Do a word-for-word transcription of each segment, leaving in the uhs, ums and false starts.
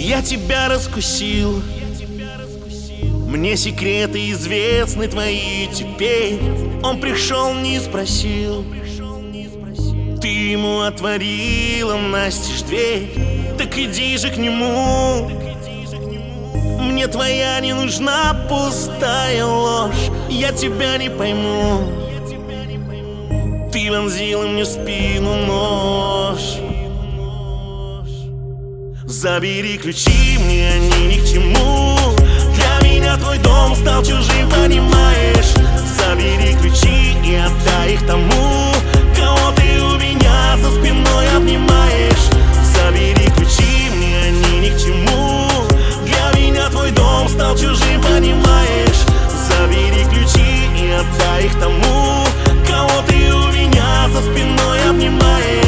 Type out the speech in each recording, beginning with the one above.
Я тебя раскусил, мне секреты известны твои теперь. Он пришел, не спросил, ты ему отворила настежь дверь. Так иди же к нему, мне твоя не нужна пустая ложь. Я тебя не пойму, ты вонзила мне в спину нож. Забери ключи, мне они ни к чему. Для меня твой дом стал чужим, понимаешь? Забери ключи и отдай их тому, кого ты у меня за спиной обнимаешь. Забери ключи, мне они ни к чему. Для меня твой дом стал чужим, понимаешь? Забери ключи и отдай их тому, кого ты у меня за спиной обнимаешь.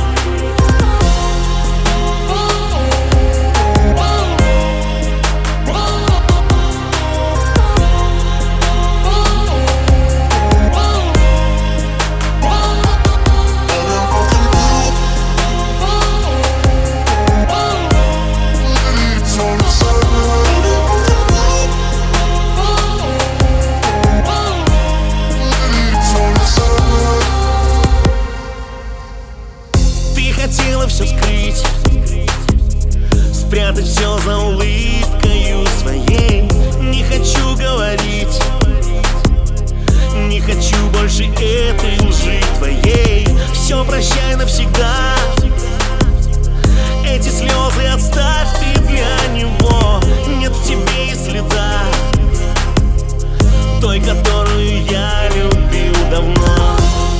Хотела все скрыть, спрятать все за улыбкою своей. Не хочу говорить, не хочу больше этой лжи твоей. Все прощай навсегда, эти слезы отставь ты для него. Нет в тебе и следа той, которую я любил давно.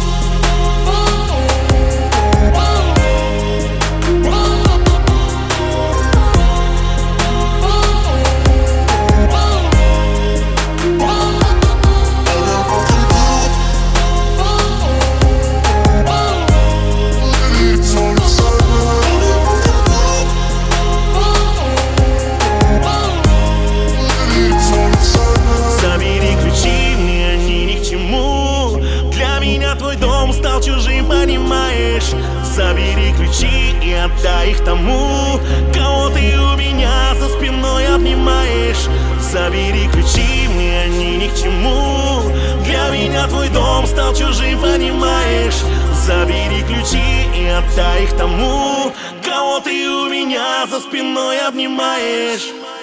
Твой дом стал чужим, понимаешь? Забери ключи и отдай их тому, кого ты у меня за спиной обнимаешь. Забери ключи, мне они ни к чему. Для меня твой дом стал чужим, понимаешь? Забери ключи и отдай их тому, кого ты у меня за спиной обнимаешь.